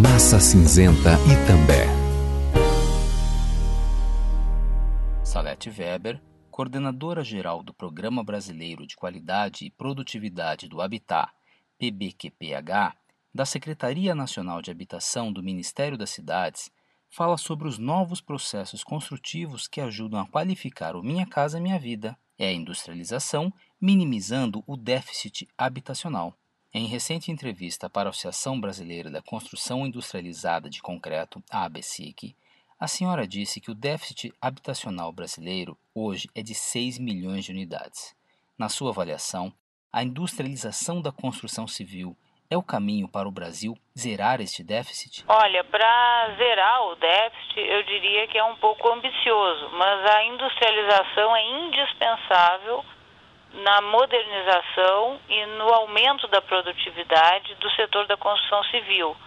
Massa Cinzenta Itambé. Salete Weber, coordenadora-geral do Programa Brasileiro de Qualidade e Produtividade do Habitat, PBQPH, da Secretaria Nacional de Habitação do Ministério das Cidades, fala sobre os novos processos construtivos que ajudam a qualificar o Minha Casa Minha Vida. É a industrialização, minimizando o déficit habitacional. Em recente entrevista para a Associação Brasileira da Construção Industrializada de Concreto, a ABSIC, a senhora disse que o déficit habitacional brasileiro hoje é de 6 milhões de unidades. Na sua avaliação, a industrialização da construção civil é o caminho para o Brasil zerar este déficit? Olha, para zerar o déficit, eu diria que é um pouco ambicioso, mas a industrialização é indispensável na modernização e no aumento da produtividade do setor da construção civil,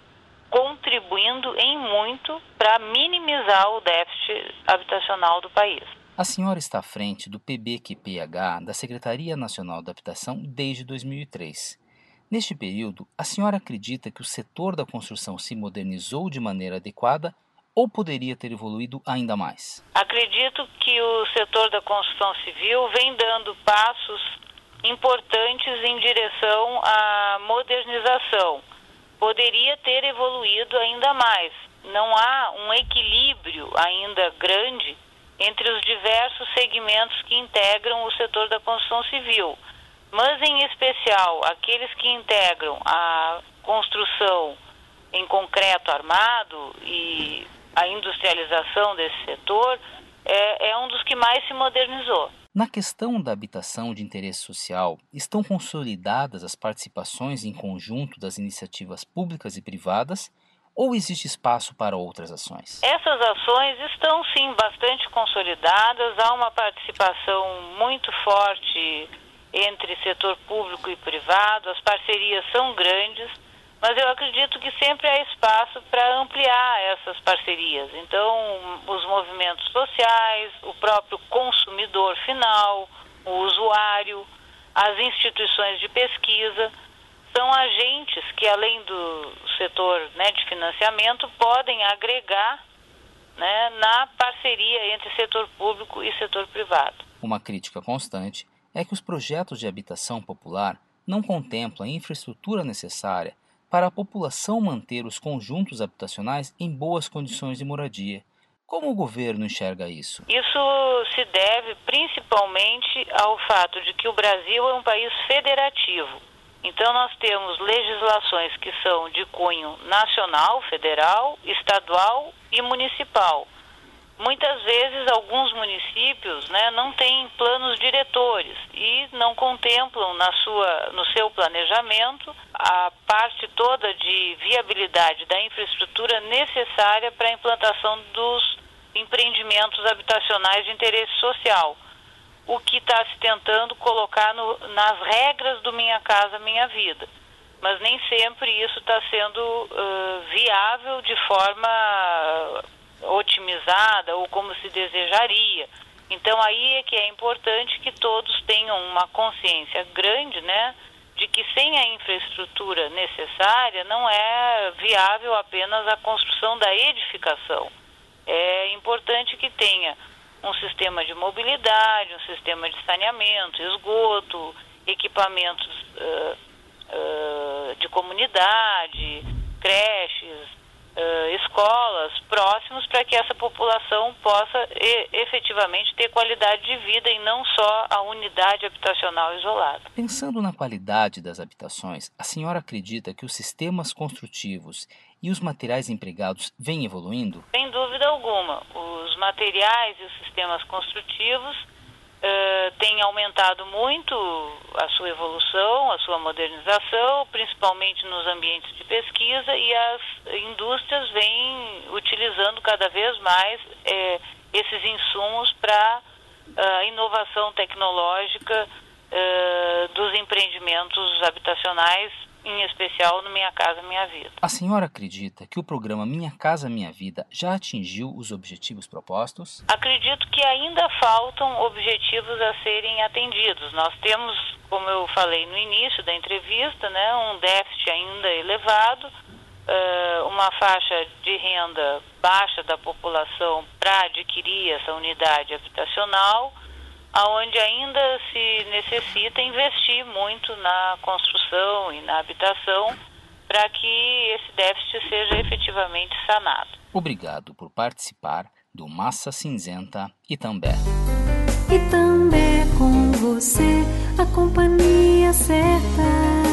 contribuindo em muito para minimizar o déficit habitacional do país. A senhora está à frente do PBQPH da Secretaria Nacional da Habitação desde 2003. Neste período, a senhora acredita que o setor da construção se modernizou de maneira adequada ou poderia ter evoluído ainda mais? Acredito que o setor da construção civil vem dando passos importantes em direção à modernização. Poderia ter evoluído ainda mais. Não há um equilíbrio ainda grande entre os diversos segmentos que integram o setor da construção civil, mas em especial aqueles que integram a construção em concreto armado e a industrialização desse setor é um dos que mais se modernizou. Na questão da habitação de interesse social, estão consolidadas as participações em conjunto das iniciativas públicas e privadas ou existe espaço para outras ações? Essas ações estão sim bastante consolidadas, há uma participação muito forte entre setor público e privado, as parcerias são grandes, mas eu acredito que sempre há espaço para ampliar essas parcerias. Então, os movimentos sociais, o próprio consumidor final, o usuário, as instituições de pesquisa, são agentes que, além do setor de financiamento, podem agregar na parceria entre setor público e setor privado. Uma crítica constante é que os projetos de habitação popular não contemplam a infraestrutura necessária para a população manter os conjuntos habitacionais em boas condições de moradia. Como o governo enxerga isso? Isso se deve principalmente ao fato de que o Brasil é um país federativo. Então nós temos legislações que são de cunho nacional, federal, estadual e municipal. Muitas vezes alguns municípios não têm planos diretores e não contemplam no seu planejamento a parte toda de viabilidade da infraestrutura necessária para a implantação dos empreendimentos habitacionais de interesse social. O que está se tentando colocar nas regras do Minha Casa Minha Vida. Mas nem sempre isso está sendo viável de forma otimizada ou como se desejaria. Então aí é que é importante que todos tenham uma consciência grande, de que sem a infraestrutura necessária não é viável apenas a construção da edificação. É importante que tenha um sistema de mobilidade, um sistema de saneamento, esgoto, equipamentos de comunidade, creches, escolas próximos para que essa população possa efetivamente ter qualidade de vida e não só a unidade habitacional isolada. Pensando na qualidade das habitações, a senhora acredita que os sistemas construtivos e os materiais empregados vêm evoluindo? Sem dúvida alguma. Os materiais e os sistemas construtivos têm aumentado muito a sua evolução, a sua modernização, principalmente nos ambientes de pesquisa, e as indústrias vêm utilizando cada vez mais esses insumos para a inovação tecnológica dos empreendimentos habitacionais, em especial no Minha Casa Minha Vida. A senhora acredita que o programa Minha Casa Minha Vida já atingiu os objetivos propostos? Acredito que ainda faltam objetivos a serem atendidos. Nós temos, como eu falei no início da entrevista, um déficit ainda elevado, uma faixa de renda baixa da população para adquirir essa unidade habitacional, aonde ainda se necessita investir muito na construção e na habitação para que esse déficit seja efetivamente sanado. Obrigado por participar do Massa Cinzenta Itambé. Itambé com você, a companhia certa.